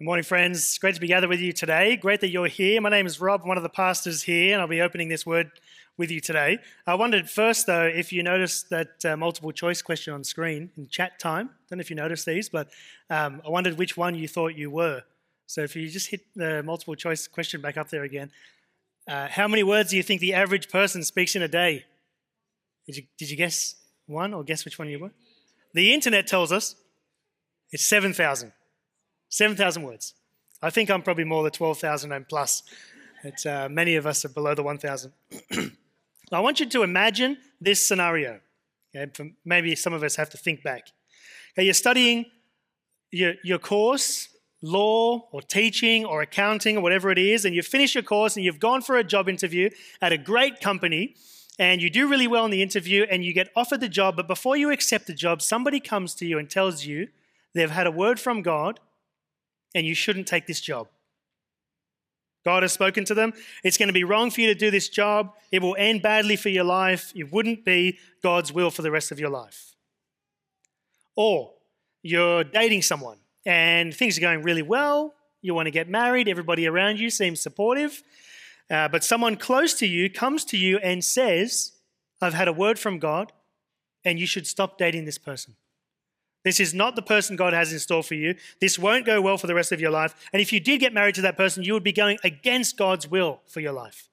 Good morning, friends. Great to be gathered with you today. Great that you're here. My name is Rob, one of the pastors here, and I'll be opening this word with you today. I wondered first, though, if you noticed that multiple choice question on screen in chat time. I don't know if you noticed these, but I wondered which one you thought you were. So if you just hit the multiple choice question back up there again. How many words do you think the average person speaks in a day? Did you guess one or guess which one you were? The internet tells us it's 7,000. 7,000 words. I think I'm probably more than 12,000 and plus. Many of us are below the 1,000. I want you to imagine this scenario. Okay? Maybe some of us have to think back. Okay, you're studying your course, law or teaching or accounting or whatever it is, and you've finished your course and you've gone for a job interview at a great company, and you do really well in the interview and you get offered the job, but before you accept the job, somebody comes to you and tells you they've had a word from God and you shouldn't take this job. God has spoken to them. It's going to be wrong for you to do this job. It will end badly for your life. It wouldn't be God's will for the rest of your life. Or you're dating someone and things are going really well. You want to get married. Everybody around you seems supportive. But someone close to you comes to you and says, I've had a word from God and you should stop dating this person. This is not the person God has in store for you. This won't go well for the rest of your life. And if you did get married to that person, you would be going against God's will for your life.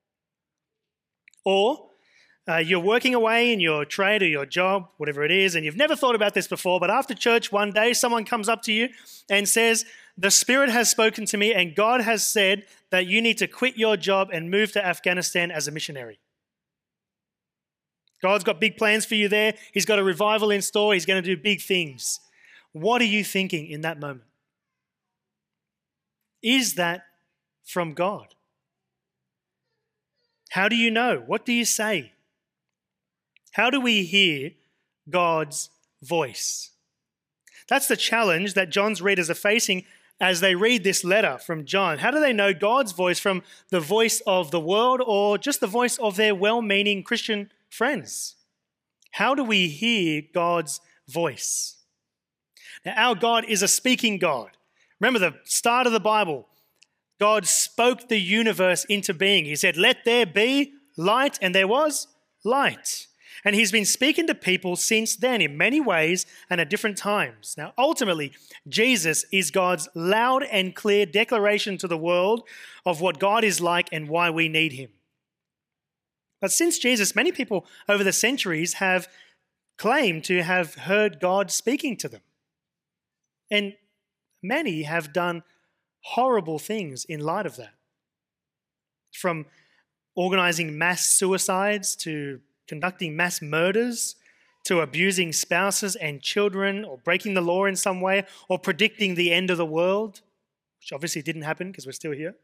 Or you're working away in your trade or your job, whatever it is, and you've never thought about this before, but after church one day, someone comes up to you and says, the Spirit has spoken to me and God has said that you need to quit your job and move to Afghanistan as a missionary. God's got big plans for you there. He's got a revival in store. He's going to do big things. What are you thinking in that moment? Is that from God? How do you know? What do you say? How do we hear God's voice? That's the challenge that John's readers are facing as they read this letter from John. How do they know God's voice from the voice of the world or just the voice of their well-meaning Christian friends? How do we hear God's voice? Now, our God is a speaking God. Remember the start of the Bible. God spoke the universe into being. He said, let there be light, and there was light. And he's been speaking to people since then in many ways and at different times. Now, ultimately, Jesus is God's loud and clear declaration to the world of what God is like and why we need him. But since Jesus, many people over the centuries have claimed to have heard God speaking to them. And many have done horrible things in light of that. From organizing mass suicides to conducting mass murders to abusing spouses and children or breaking the law in some way or predicting the end of the world, which obviously didn't happen because we're still here.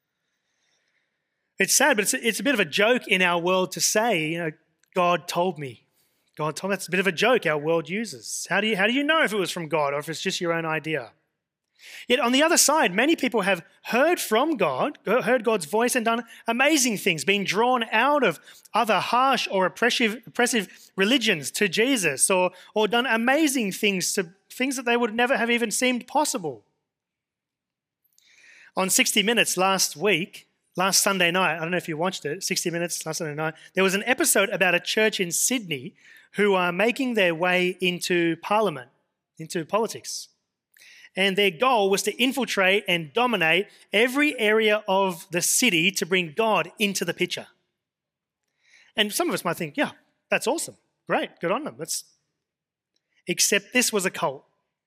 It's sad, but it's a bit of a joke in our world to say, God told me. God told me. That's a bit of a joke our world uses. How do you know if it was from God or if it's just your own idea? Yet on the other side, many people have heard from God, heard God's voice and done amazing things, been drawn out of other harsh or oppressive religions to Jesus or done amazing things to things that they would never have even seemed possible. On 60 Minutes last Sunday night, I don't know if you watched it, 60 Minutes last Sunday night, there was an episode about a church in Sydney who are making their way into Parliament, into politics. And their goal was to infiltrate and dominate every area of the city to bring God into the picture. And some of us might think, yeah, that's awesome. Great, good on them. Except this was a cult.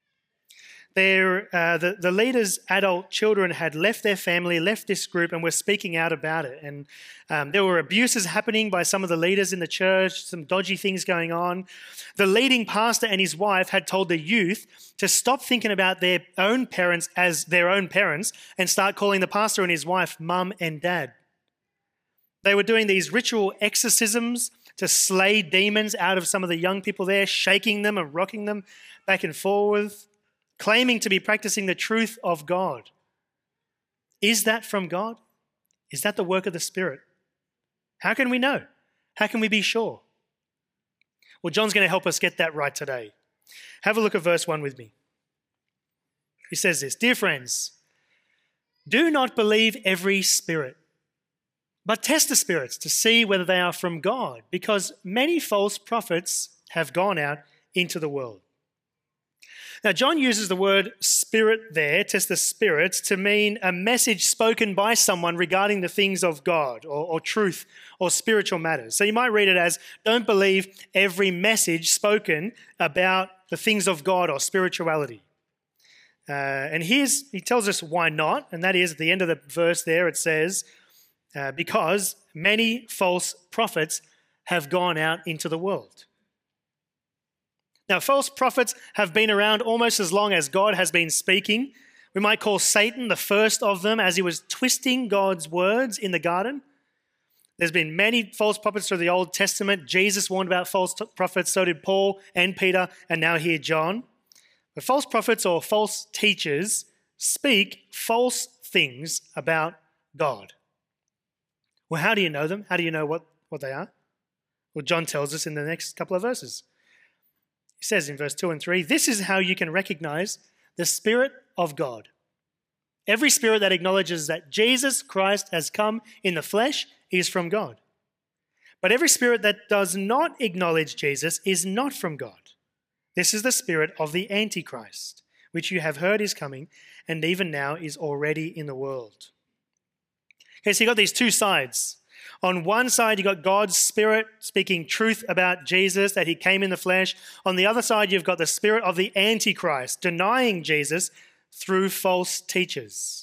The leaders' adult children had left their family, left this group, and were speaking out about it. And there were abuses happening by some of the leaders in the church, some dodgy things going on. The leading pastor and his wife had told the youth to stop thinking about their own parents as their own parents and start calling the pastor and his wife mum and dad. They were doing these ritual exorcisms to slay demons out of some of the young people there, shaking them and rocking them back and forth, claiming to be practicing the truth of God. Is that from God? Is that the work of the Spirit? How can we know? How can we be sure? Well, John's going to help us get that right today. Have a look at verse 1 with me. He says this, "Dear friends, do not believe every spirit, but test the spirits to see whether they are from God, because many false prophets have gone out into the world." Now, John uses the word spirit there, test the spirits, to mean a message spoken by someone regarding the things of God or truth or spiritual matters. So you might read it as, don't believe every message spoken about the things of God or spirituality. And he tells us why not, and that is at the end of the verse there it says, because many false prophets have gone out into the world. Now, false prophets have been around almost as long as God has been speaking. We might call Satan the first of them as he was twisting God's words in the garden. There's been many false prophets through the Old Testament. Jesus warned about false prophets, so did Paul and Peter, and now here John. But false prophets or false teachers speak false things about God. Well, how do you know them? How do you know what they are? Well, John tells us in the next couple of verses. He says in verse 2 and 3, "This is how you can recognize the Spirit of God. Every spirit that acknowledges that Jesus Christ has come in the flesh is from God. But every spirit that does not acknowledge Jesus is not from God. This is the spirit of the Antichrist, which you have heard is coming, and even now is already in the world." Okay, so you've got these two sides. On one side, you've got God's Spirit speaking truth about Jesus, that he came in the flesh. On the other side, you've got the spirit of the Antichrist, denying Jesus through false teachers.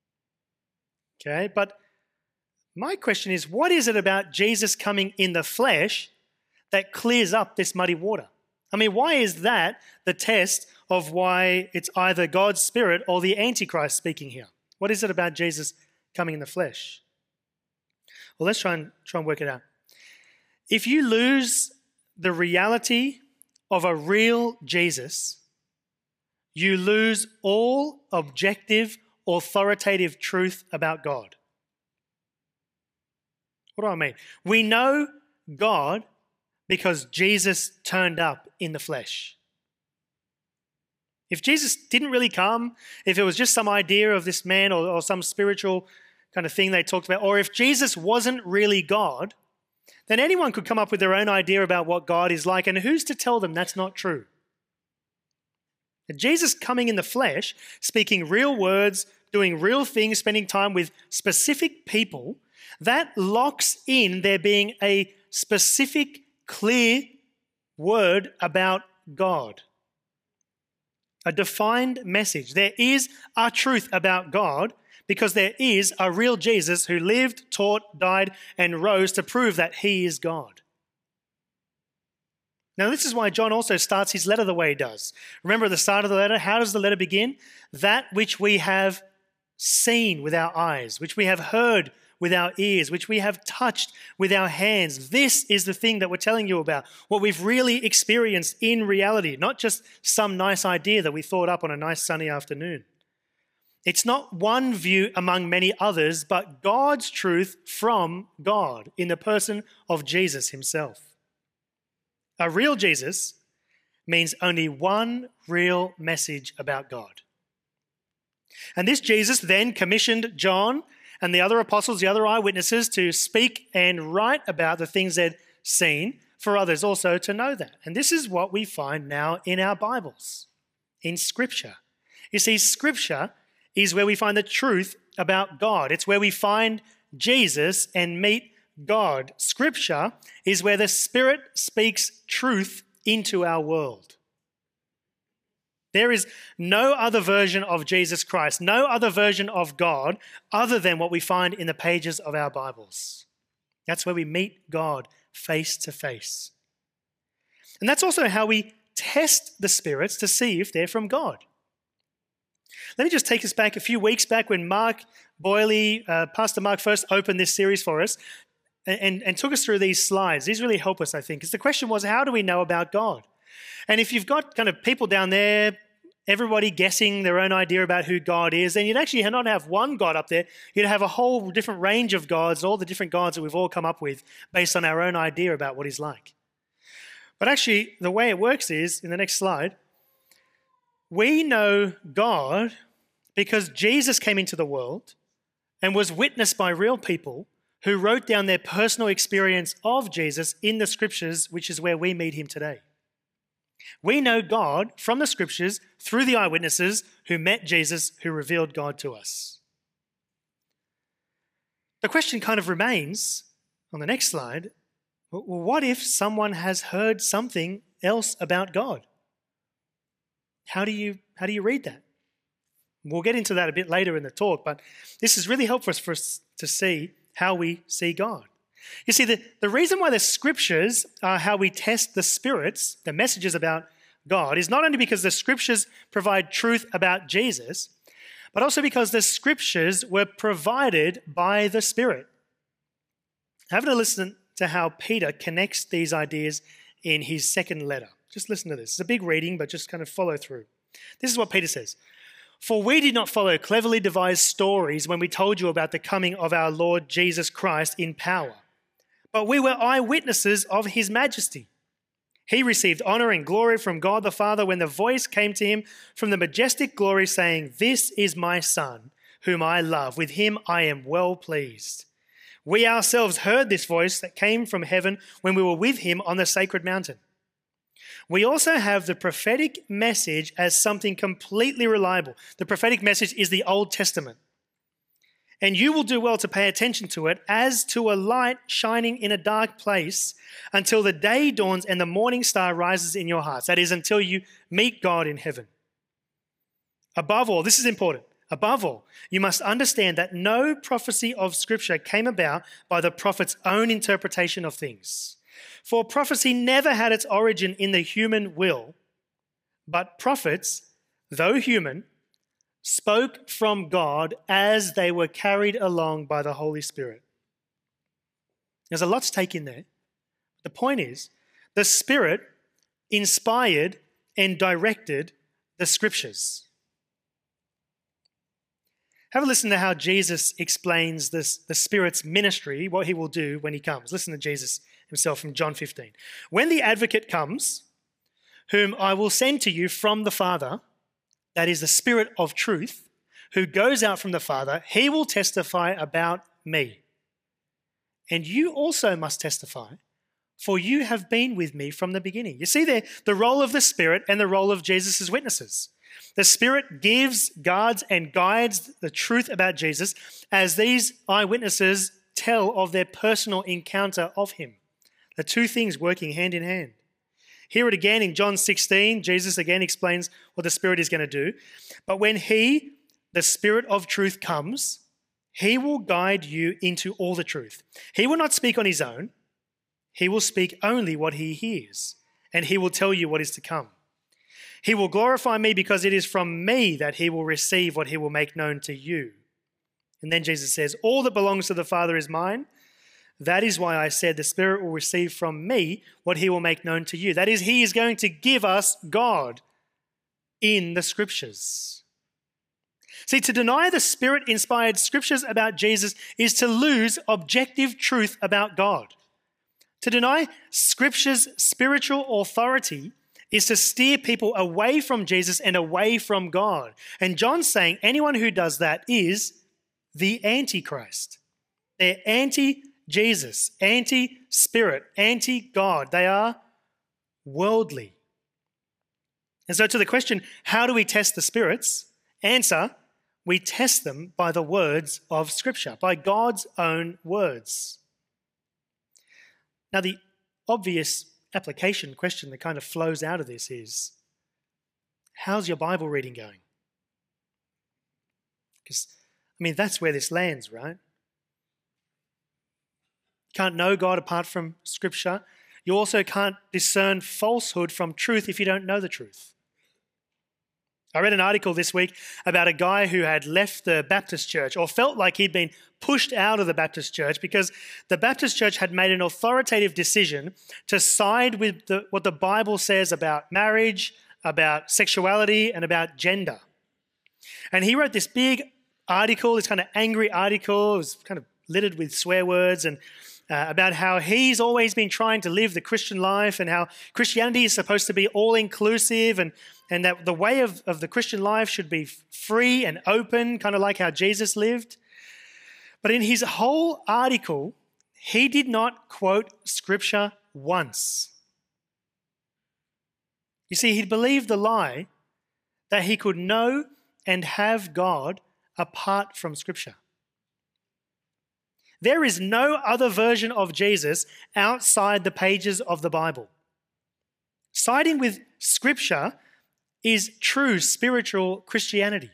Okay, but my question is, what is it about Jesus coming in the flesh that clears up this muddy water? I mean, why is that the test of why it's either God's Spirit or the Antichrist speaking here? What is it about Jesus coming in the flesh? Well, let's try and work it out. If you lose the reality of a real Jesus, you lose all objective, authoritative truth about God. What do I mean? We know God because Jesus turned up in the flesh. If Jesus didn't really come, if it was just some idea of this man or some spiritual kind of thing they talked about, or if Jesus wasn't really God, then anyone could come up with their own idea about what God is like, and who's to tell them that's not true? Jesus coming in the flesh, speaking real words, doing real things, spending time with specific people, that locks in there being a specific, clear word about God. A defined message. There is a truth about God, because there is a real Jesus who lived, taught, died, and rose to prove that he is God. Now, this is why John also starts his letter the way he does. Remember at the start of the letter, how does the letter begin? That which we have seen with our eyes, which we have heard with our ears, which we have touched with our hands. This is the thing that we're telling you about, what we've really experienced in reality, not just some nice idea that we thought up on a nice sunny afternoon. It's not one view among many others, but God's truth from God in the person of Jesus himself. A real Jesus means only one real message about God. And this Jesus then commissioned John and the other apostles, the other eyewitnesses, to speak and write about the things they'd seen for others also to know that. And this is what we find now in our Bibles, in Scripture. You see, Scripture is where we find the truth about God. It's where we find Jesus and meet God. Scripture is where the Spirit speaks truth into our world. There is no other version of Jesus Christ, no other version of God other than what we find in the pages of our Bibles. That's where we meet God face to face. And that's also how we test the spirits to see if they're from God. Let me just take us back a few weeks back when Mark Boyley, Pastor Mark, first opened this series for us and took us through these slides. These really help us, I think, because the question was, how do we know about God? And if you've got kind of people down there, everybody guessing their own idea about who God is, then you'd actually not have one God up there. You'd have a whole different range of gods, all the different gods that we've all come up with based on our own idea about what he's like. But actually, the way it works is, in the next slide, We know God because Jesus came into the world and was witnessed by real people who wrote down their personal experience of Jesus in the scriptures, which is where we meet him today. We know God from the scriptures through the eyewitnesses who met Jesus, who revealed God to us. The question kind of remains on the next slide, well, what if someone has heard something else about God? How do you read that? We'll get into that a bit later in the talk, but this is really helpful for us to see how we see God. You see, the reason why the scriptures are how we test the spirits, the messages about God, is not only because the scriptures provide truth about Jesus, but also because the scriptures were provided by the Spirit. Have a listen to how Peter connects these ideas in his second letter. Just listen to this. It's a big reading, but just kind of follow through. This is what Peter says. For we did not follow cleverly devised stories when we told you about the coming of our Lord Jesus Christ in power, but we were eyewitnesses of his majesty. He received honor and glory from God the Father when the voice came to him from the majestic glory saying, "This is my Son, whom I love. With him I am well pleased." We ourselves heard this voice that came from heaven when we were with him on the sacred mountain. We also have the prophetic message as something completely reliable. The prophetic message is the Old Testament. And you will do well to pay attention to it as to a light shining in a dark place until the day dawns and the morning star rises in your hearts. That is, until you meet God in heaven. Above all, this is important. Above all, you must understand that no prophecy of Scripture came about by the prophet's own interpretation of things. For prophecy never had its origin in the human will, but prophets, though human, spoke from God as they were carried along by the Holy Spirit. There's a lot to take in there. The point is, the Spirit inspired and directed the Scriptures. Have a listen to how Jesus explains the Spirit's ministry, what he will do when he comes. Listen to Jesus himself from John 15. When the advocate comes, whom I will send to you from the Father, that is the Spirit of truth, who goes out from the Father, he will testify about me. And you also must testify, for you have been with me from the beginning. You see there the role of the Spirit and the role of Jesus' witnesses. The Spirit gives, guards, and guides the truth about Jesus as these eyewitnesses tell of their personal encounter of him. The two things working hand in hand. Hear it again in John 16. Jesus again explains what the Spirit is going to do. But when he, the Spirit of truth, comes, he will guide you into all the truth. He will not speak on his own. He will speak only what he hears, and he will tell you what is to come. He will glorify me because it is from me that he will receive what he will make known to you. And then Jesus says, all that belongs to the Father is mine. That is why I said the Spirit will receive from me what he will make known to you. That is, he is going to give us God in the Scriptures. See, to deny the Spirit-inspired Scriptures about Jesus is to lose objective truth about God. To deny Scripture's spiritual authority is to steer people away from Jesus and away from God. And John's saying anyone who does that is the Antichrist. They're anti-Jesus, anti-Spirit, anti-God. They are worldly. And so to the question, how do we test the spirits? Answer, we test them by the words of Scripture, by God's own words. Now, the obvious application question that kind of flows out of this is, how's your Bible reading going? Because, that's where this lands, right? You can't know God apart from Scripture. You also can't discern falsehood from truth if you don't know the truth. I read an article this week about a guy who had left the Baptist church or felt like he'd been pushed out of the Baptist church because the Baptist church had made an authoritative decision to side with what the Bible says about marriage, about sexuality, and about gender. And he wrote this big article, this kind of angry article. It was kind of littered with swear words, and about how he's always been trying to live the Christian life and how Christianity is supposed to be all-inclusive and that the way of the Christian life should be free and open, kind of like how Jesus lived. But in his whole article, he did not quote Scripture once. You see, he believed the lie that he could know and have God apart from Scripture. There is no other version of Jesus outside the pages of the Bible. Siding with Scripture is true spiritual Christianity.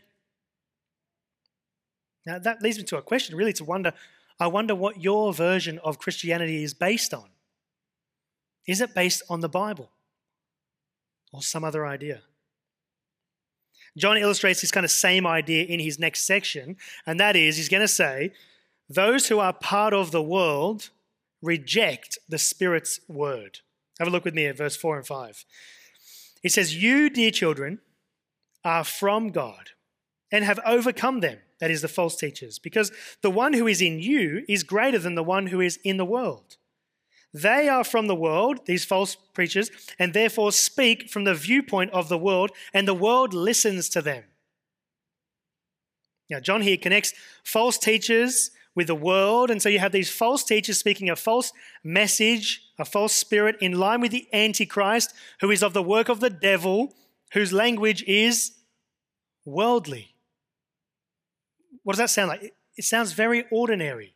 Now that leads me to a question, really, I wonder what your version of Christianity is based on. Is it based on the Bible or some other idea? John illustrates this kind of same idea in his next section, and that is, he's going to say, those who are part of the world reject the Spirit's word. Have a look with me at verse 4 and 5. It says, you, dear children, are from God and have overcome them, that is the false teachers, because the one who is in you is greater than the one who is in the world. They are from the world, these false preachers, and therefore speak from the viewpoint of the world, and the world listens to them. Now, John here connects false teachers with the world, and so you have these false teachers speaking a false message, a false spirit in line with the Antichrist, who is of the work of the devil, whose language is worldly. What does that sound like? It sounds very ordinary.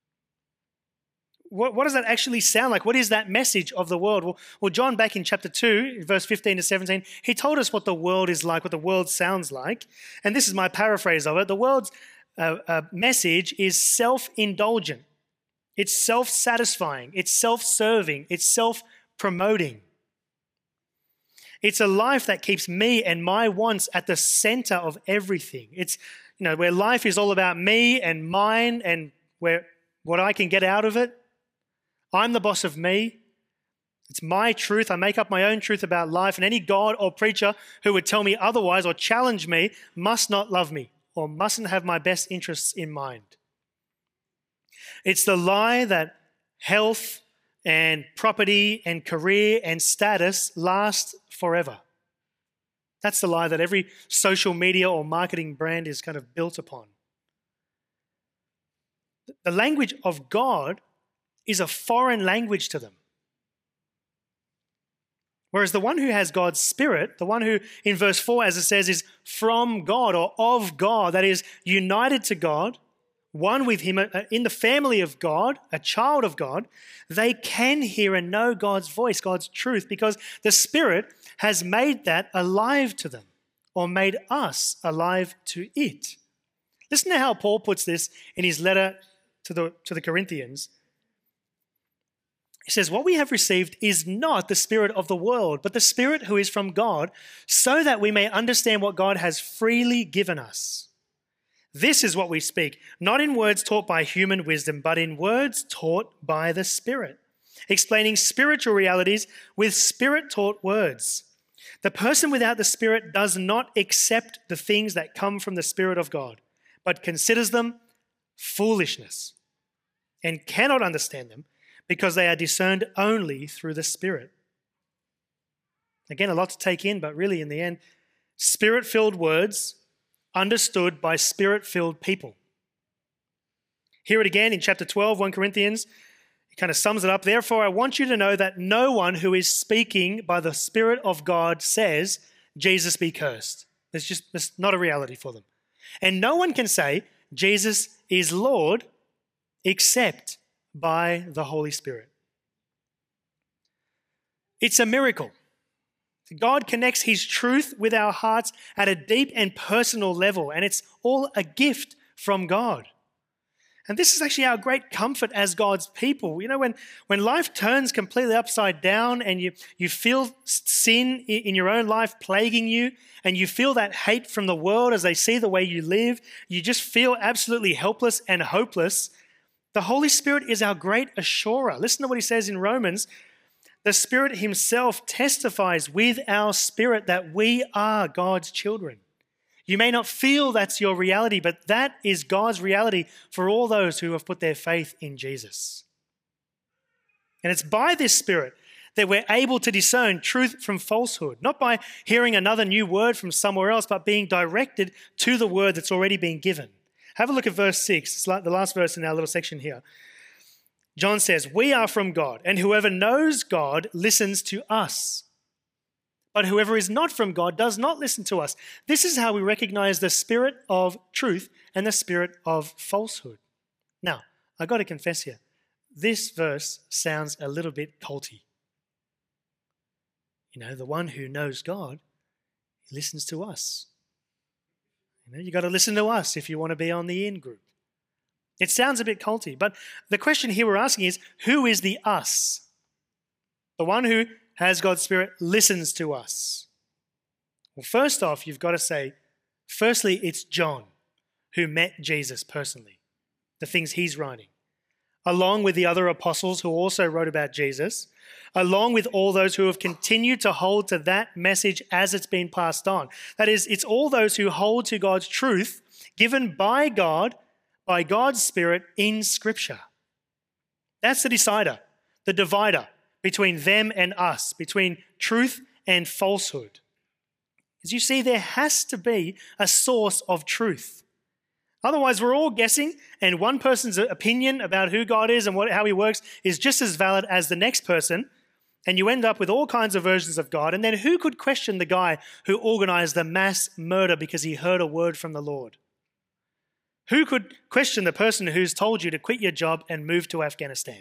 What does that actually sound like? What is that message of the world? Well, John, back in chapter 2, verse 15 to 17, he told us what the world is like, what the world sounds like. And this is my paraphrase of it. The world's message is self-indulgent. It's self-satisfying. It's self-serving. It's self-promoting. It's a life that keeps me and my wants at the center of everything. It's, where life is all about me and mine and what I can get out of it. I'm the boss of me. It's my truth. I make up my own truth about life, and any God or preacher who would tell me otherwise or challenge me must not love me or mustn't have my best interests in mind. It's the lie that health and property and career and status last forever. That's the lie that every social media or marketing brand is kind of built upon. The language of God is a foreign language to them. Whereas the one who has God's Spirit, the one who in verse 4, as it says, is from God or of God, that is united to God, one with him in the family of God, a child of God, they can hear and know God's voice, God's truth, because the Spirit has made that alive to them or made us alive to it. Listen to how Paul puts this in his letter to the Corinthians. He says, what we have received is not the spirit of the world, but the Spirit who is from God, so that we may understand what God has freely given us. This is what we speak, not in words taught by human wisdom, but in words taught by the Spirit, explaining spiritual realities with Spirit-taught words. The person without the Spirit does not accept the things that come from the Spirit of God, but considers them foolishness and cannot understand them, because they are discerned only through the Spirit. Again, a lot to take in, but really in the end, Spirit-filled words understood by Spirit-filled people. Hear it again in chapter 12, 1 Corinthians. It kind of sums it up. Therefore, I want you to know that no one who is speaking by the Spirit of God says, Jesus be cursed. It's not a reality for them. And no one can say, Jesus is Lord, except by the Holy Spirit. It's a miracle. God connects his truth with our hearts at a deep and personal level, and it's all a gift from God. And this is actually our great comfort as God's people. When life turns completely upside down and you feel sin in your own life plaguing you, and you feel that hate from the world as they see the way you live, you just feel absolutely helpless and hopeless. The Holy Spirit is our great assurer. Listen to what he says in Romans. The Spirit himself testifies with our spirit that we are God's children. You may not feel that's your reality, but that is God's reality for all those who have put their faith in Jesus. And it's by this Spirit that we're able to discern truth from falsehood, not by hearing another new word from somewhere else, but being directed to the word that's already been given. Have a look at verse 6. It's like the last verse in our little section here. John says, "We are from God, and whoever knows God listens to us. But whoever is not from God does not listen to us." This is how we recognize the spirit of truth and the spirit of falsehood. Now, I've got to confess here, this verse sounds a little bit culty. The one who knows God, he listens to us. You got to listen to us if you want to be on the in group. It sounds a bit culty, but the question here we're asking is, who is the us? The one who has God's Spirit listens to us. Well, first off, you've got to say, firstly, it's John who met Jesus personally, the things he's writing, along with the other apostles who also wrote about Jesus, along with all those who have continued to hold to that message as it's been passed on. That is, it's all those who hold to God's truth given by God, by God's Spirit in Scripture. That's the decider, the divider between them and us, between truth and falsehood. As you see, there has to be a source of truth. Otherwise, we're all guessing, and one person's opinion about who God is and how he works is just as valid as the next person, and you end up with all kinds of versions of God. And then who could question the guy who organized the mass murder because he heard a word from the Lord? Who could question the person who's told you to quit your job and move to Afghanistan?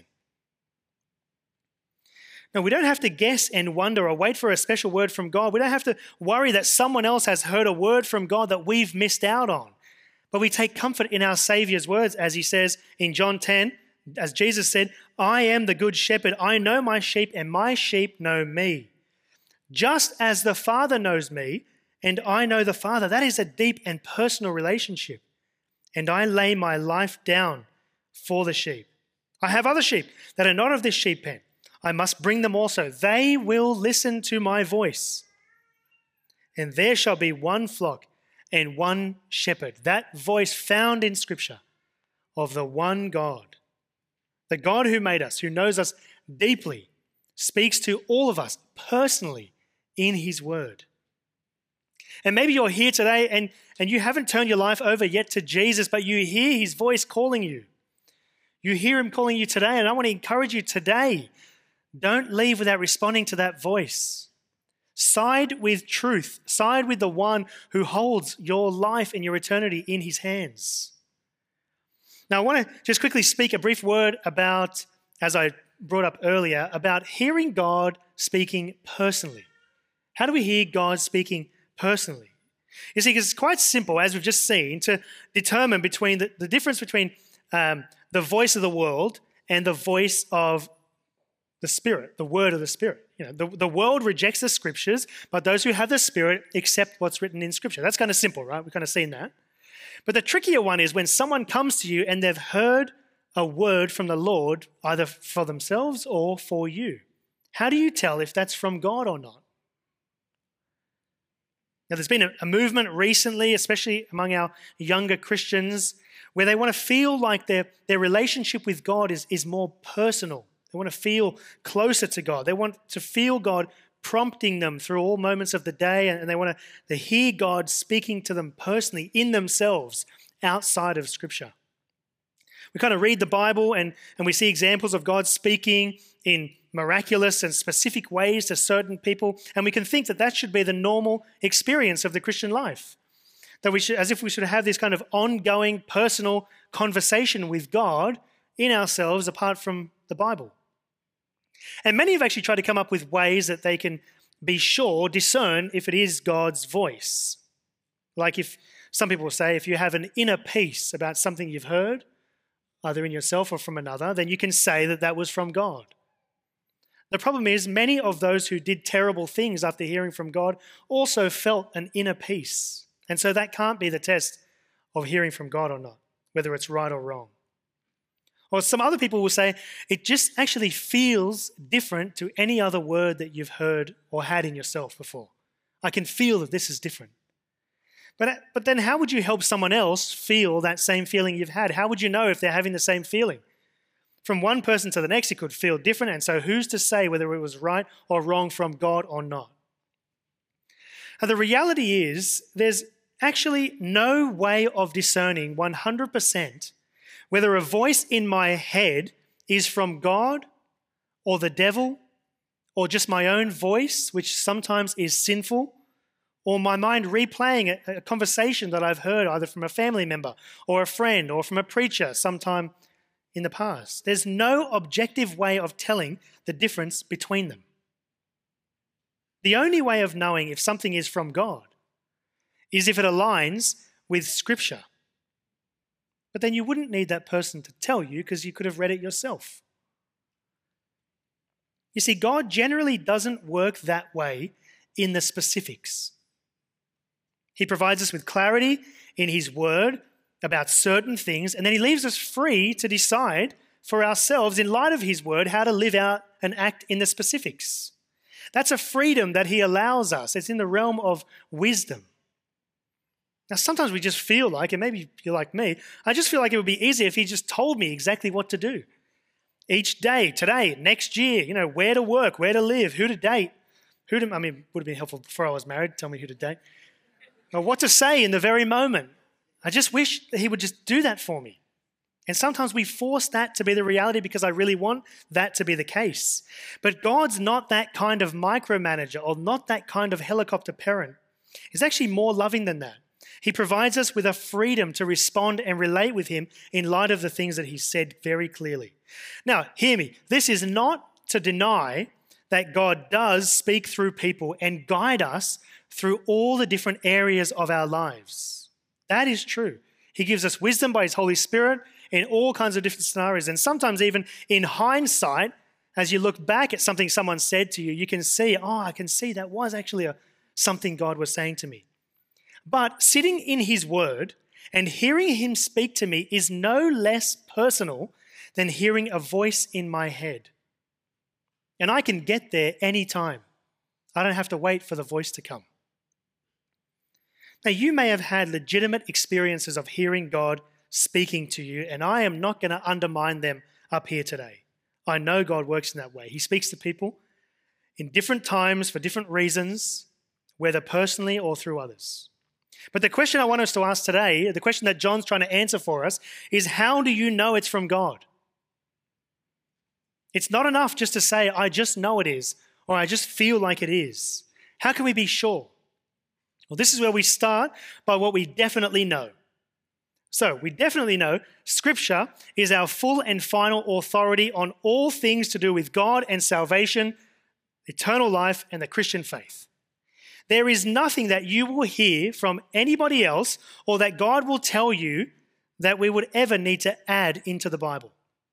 Now, we don't have to guess and wonder or wait for a special word from God. We don't have to worry that someone else has heard a word from God that we've missed out on. But we take comfort in our Saviour's words, as he says in John 10, as Jesus said, "I am the good shepherd. I know my sheep, and my sheep know me. Just as the Father knows me, and I know the Father." That is a deep and personal relationship. "And I lay my life down for the sheep. I have other sheep that are not of this sheep pen. I must bring them also. They will listen to my voice. And there shall be one flock and one shepherd." That voice found in Scripture of the one God. The God who made us, who knows us deeply, speaks to all of us personally in his word. And maybe you're here today and you haven't turned your life over yet to Jesus, but you hear his voice calling you. You hear him calling you today, and I want to encourage you today, don't leave without responding to that voice. Side with truth. Side with the one who holds your life and your eternity in his hands. Now, I want to just quickly speak a brief word about, as I brought up earlier, about hearing God speaking personally. How do we hear God speaking personally? You see, because it's quite simple, as we've just seen, to determine between the difference between the voice of the world and the voice of the Spirit, the word of the Spirit. The world rejects the Scriptures, but those who have the Spirit accept what's written in Scripture. That's kind of simple, right? We've kind of seen that. But the trickier one is when someone comes to you and they've heard a word from the Lord, either for themselves or for you. How do you tell if that's from God or not? Now, there's been a movement recently, especially among our younger Christians, where they want to feel like their relationship with God is more personal. They want to feel closer to God. They want to feel God prompting them through all moments of the day, and they want to hear God speaking to them personally in themselves outside of Scripture. We kind of read the Bible and we see examples of God speaking in miraculous and specific ways to certain people, and we can think that should be the normal experience of the Christian life. That we should, as if we should have this kind of ongoing personal conversation with God in ourselves apart from the Bible. And many have actually tried to come up with ways that they can be sure, discern if it is God's voice. Like if some people will say, if you have an inner peace about something you've heard, either in yourself or from another, then you can say that was from God. The problem is many of those who did terrible things after hearing from God also felt an inner peace. And so that can't be the test of hearing from God or not, whether it's right or wrong. Or some other people will say, it just actually feels different to any other word that you've heard or had in yourself before. I can feel that this is different. But then how would you help someone else feel that same feeling you've had? How would you know if they're having the same feeling? From one person to the next, it could feel different, and so who's to say whether it was right or wrong from God or not? Now, the reality is there's actually no way of discerning 100% whether a voice in my head is from God or the devil or just my own voice, which sometimes is sinful, or my mind replaying a conversation that I've heard either from a family member or a friend or from a preacher sometime in the past. There's no objective way of telling the difference between them. The only way of knowing if something is from God is if it aligns with Scripture. But then you wouldn't need that person to tell you because you could have read it yourself. You see, God generally doesn't work that way in the specifics. He provides us with clarity in His Word about certain things, and then He leaves us free to decide for ourselves, in light of His Word, how to live out and act in the specifics. That's a freedom that He allows us. It's in the realm of wisdom. Now, sometimes we just feel like, and maybe you're like me, I just feel like it would be easier if He just told me exactly what to do. Each day, today, next year, where to work, where to live, who to date, would have been helpful before I was married, tell me who to date, or what to say in the very moment. I just wish that He would just do that for me. And sometimes we force that to be the reality because I really want that to be the case. But God's not that kind of micromanager or not that kind of helicopter parent. He's actually more loving than that. He provides us with a freedom to respond and relate with Him in light of the things that He said very clearly. Now, hear me. This is not to deny that God does speak through people and guide us through all the different areas of our lives. That is true. He gives us wisdom by His Holy Spirit in all kinds of different scenarios. And sometimes even in hindsight, as you look back at something someone said to you, you can see, I can see that was actually something God was saying to me. But sitting in His Word and hearing Him speak to me is no less personal than hearing a voice in my head. And I can get there anytime. I don't have to wait for the voice to come. Now, you may have had legitimate experiences of hearing God speaking to you, and I am not going to undermine them up here today. I know God works in that way. He speaks to people in different times for different reasons, whether personally or through others. But the question I want us to ask today, the question that John's trying to answer for us, is how do you know it's from God? It's not enough just to say, I just know it is, or I just feel like it is. How can we be sure? Well, this is where we start by what we definitely know. So we definitely know Scripture is our full and final authority on all things to do with God and salvation, eternal life, and the Christian faith. There is nothing that you will hear from anybody else or that God will tell you that we would ever need to add into the Bible.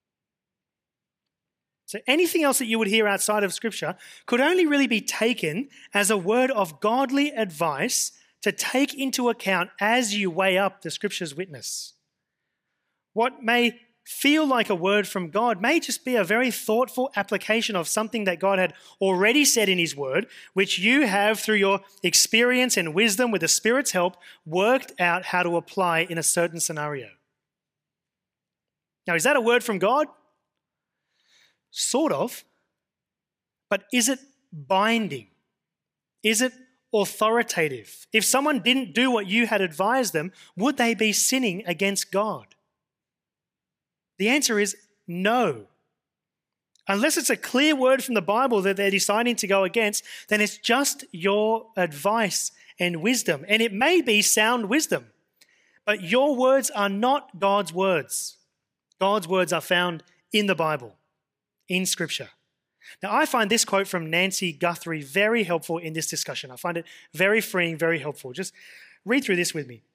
So anything else that you would hear outside of Scripture could only really be taken as a word of godly advice to take into account as you weigh up the Scripture's witness. What may feel like a word from God may just be a very thoughtful application of something that God had already said in His Word, which you have, through your experience and wisdom with the Spirit's help, worked out how to apply in a certain scenario. Now, is that a word from God? Sort of. But is it binding? Is it authoritative? If someone didn't do what you had advised them, would they be sinning against God? The answer is no. Unless it's a clear word from the Bible that they're deciding to go against, then it's just your advice and wisdom. And it may be sound wisdom, but your words are not God's words. God's words are found in the Bible, in Scripture. Now, I find this quote from Nancy Guthrie very helpful in this discussion. I find it very freeing, very helpful. Just read through this with me.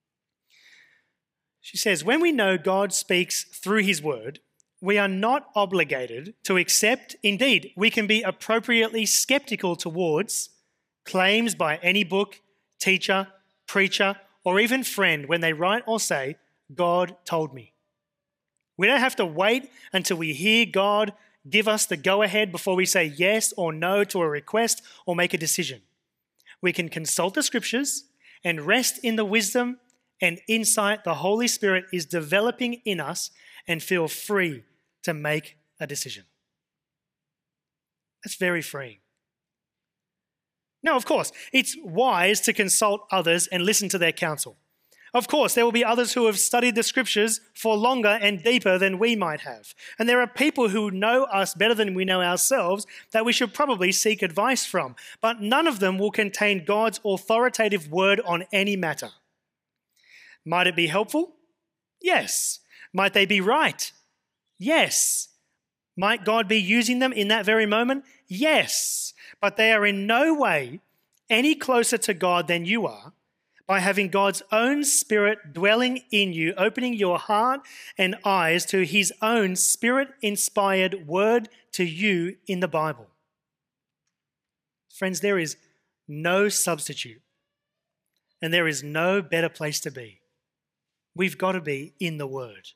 She says, when we know God speaks through His Word, we are not obligated to accept, indeed, we can be appropriately skeptical towards claims by any book, teacher, preacher, or even friend when they write or say, God told me. We don't have to wait until we hear God give us the go-ahead before we say yes or no to a request or make a decision. We can consult the Scriptures and rest in the wisdom and insight the Holy Spirit is developing in us and feel free to make a decision. That's very freeing. Now, of course, it's wise to consult others and listen to their counsel. Of course, there will be others who have studied the scriptures for longer and deeper than we might have. And there are people who know us better than we know ourselves that we should probably seek advice from. But none of them will contain God's authoritative word on any matter. Might it be helpful? Yes. Might they be right? Yes. Might God be using them in that very moment? Yes. But they are in no way any closer to God than you are by having God's own Spirit dwelling in you, opening your heart and eyes to his own Spirit-inspired word to you in the Bible. Friends, there is no substitute, and there is no better place to be. We've got to be in the Word.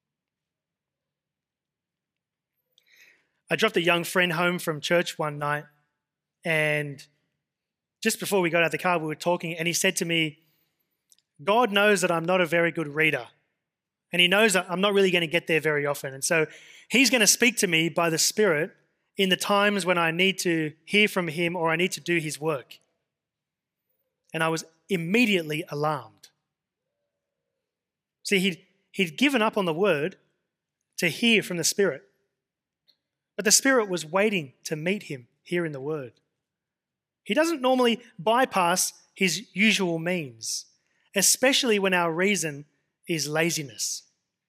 I dropped a young friend home from church one night, and just before we got out of the car, we were talking, and he said to me, God knows that I'm not a very good reader, and he knows that I'm not really going to get there very often. And so he's going to speak to me by the Spirit in the times when I need to hear from him or I need to do his work. And I was immediately alarmed. See, he'd given up on the Word to hear from the Spirit, but the Spirit was waiting to meet him here in the Word. He doesn't normally bypass his usual means, especially when our reason is laziness.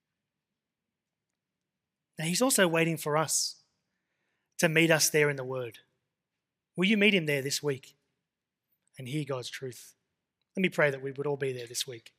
Now, he's also waiting for us to meet us there in the Word. Will you meet him there this week and hear God's truth? Let me pray that we would all be there this week.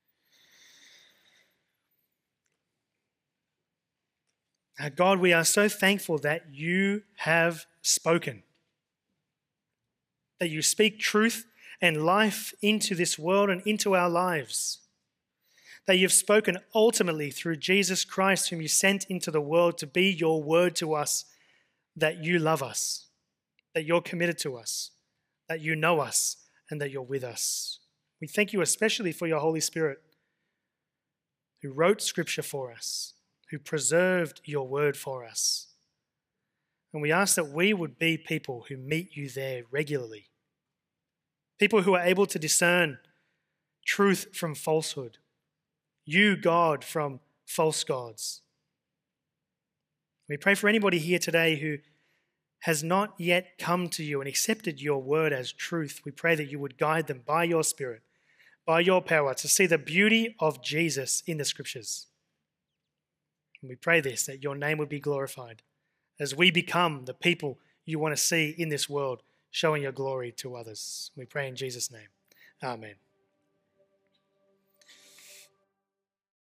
God, we are so thankful that you have spoken, that you speak truth and life into this world and into our lives, that you've spoken ultimately through Jesus Christ, whom you sent into the world to be your word to us, that you love us, that you're committed to us, that you know us, and that you're with us. We thank you especially for your Holy Spirit, who wrote Scripture for us, who preserved your word for us. And we ask that we would be people who meet you there regularly. People who are able to discern truth from falsehood, you, God, from false gods. We pray for anybody here today who has not yet come to you and accepted your word as truth. We pray that you would guide them by your Spirit, by your power, to see the beauty of Jesus in the Scriptures. And we pray this, that your name would be glorified as we become the people you want to see in this world, showing your glory to others. We pray in Jesus' name. Amen.